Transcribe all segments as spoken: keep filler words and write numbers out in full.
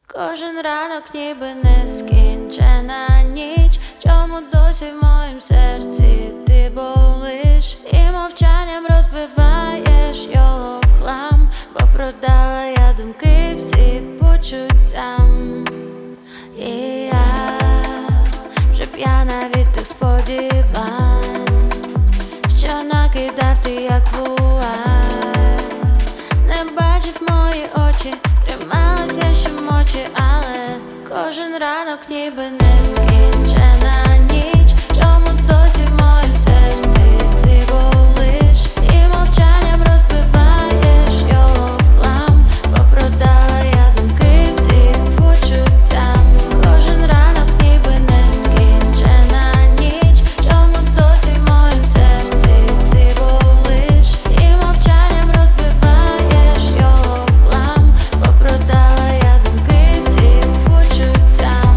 Кожен ранок ніби нескінчена ніч. Чому досі в моїм серці ти болиш? І мовчанням розбиваєш його в хлам, бо продала я думки всі почуттям. І я вже п'яна від тих сподівань, що накидав ти як вуаль. Не бачив мої очі, трималась я щомочі, але кожен ранок ніби нескінчена ніч. Чому досі в моїм серці ти болиш? І мовчанням розбиваєш його в хлам, бо продала я думки всі почуттям. Кожен ранок ніби нескінчена ніч. Чому досі в моїм серці ти болиш? І мовчанням розбиваєш його в хлам, бо продала я думки всі почуттям.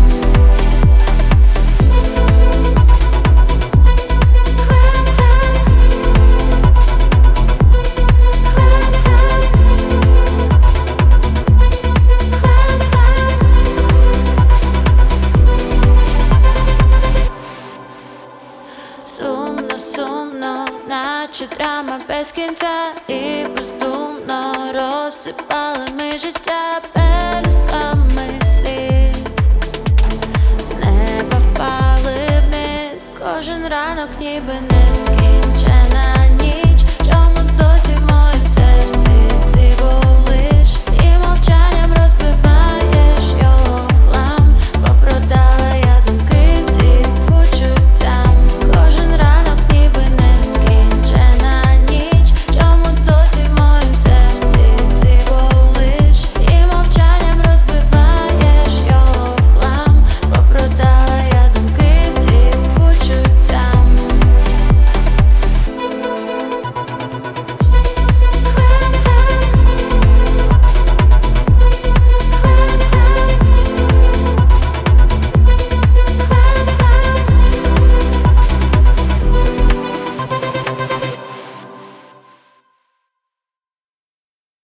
Сумно, сумно, наче драма без кінця, і бездумно розсипали ми життя пелюстками сліз. З неба впали вниз, кожен ранок ніби не